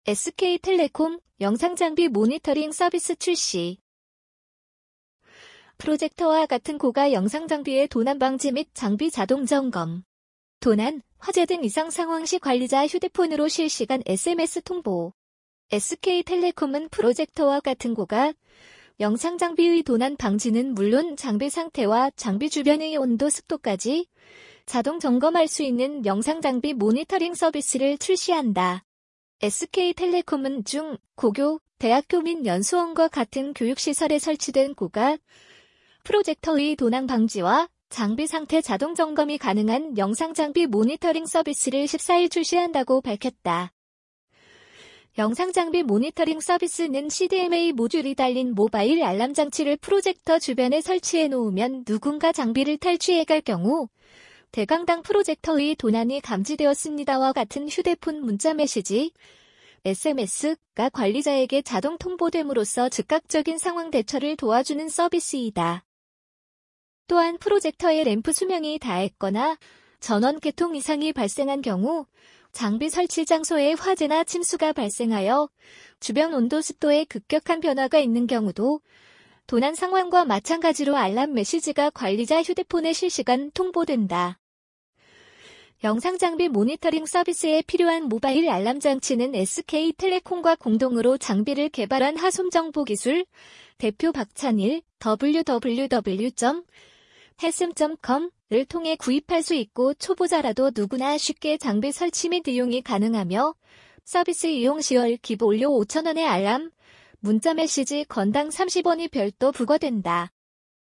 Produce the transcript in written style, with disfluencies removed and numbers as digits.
SK텔레콤 영상장비 모니터링 서비스 출시. 프로젝터와 같은 고가 영상장비의 도난 방지 및 장비 자동 점검, 도난, 화재 등 이상 상황 시 관리자 휴대폰으로 실시간 SMS 통보. SK텔레콤은 프로젝터와 같은 고가 영상장비의 도난 방지는 물론 장비 상태와 장비 주변의 온도, 습도까지 자동 점검할 수 있는 영상장비 모니터링 서비스를 출시한다. SK텔레콤은 중, 고교, 대학교 및 연수원과 같은 교육시설에 설치된 고가 프로젝터의 도난 방지와 장비 상태 자동 점검이 가능한 영상장비 모니터링 서비스를 14일 출시한다고 밝혔다. 영상장비 모니터링 서비스는 CDMA 모듈이 달린 모바일 알람 장치를 프로젝터 주변에 설치해 놓으면 누군가 장비를 탈취해 갈 경우 대강당 프로젝터의 도난이 감지되었습니다와 같은 휴대폰 문자 메시지, SMS가 관리자에게 자동 통보됨으로써 즉각적인 상황 대처를 도와주는 서비스이다. 또한 프로젝터의 램프 수명이 다했거나 전원 개통 이상이 발생한 경우 장비 설치 장소에 화재나 침수가 발생하여 주변 온도, 습도에 급격한 변화가 있는 경우도 도난 상황과 마찬가지로 알람 메시지가 관리자 휴대폰에 실시간 통보된다. 영상장비 모니터링 서비스에 필요한 모바일 알람 장치는 SK텔레콤과 공동으로 장비를 개발한 하솜정보기술 대표 박찬일 www.hasm.com을 통해 구입할 수 있고 초보자라도 누구나 쉽게 장비 설치 및 이용이 가능하며 서비스 이용 시 월 기본료 5,000원의 알람, 문자 메시지 건당 30원이 별도 부과된다.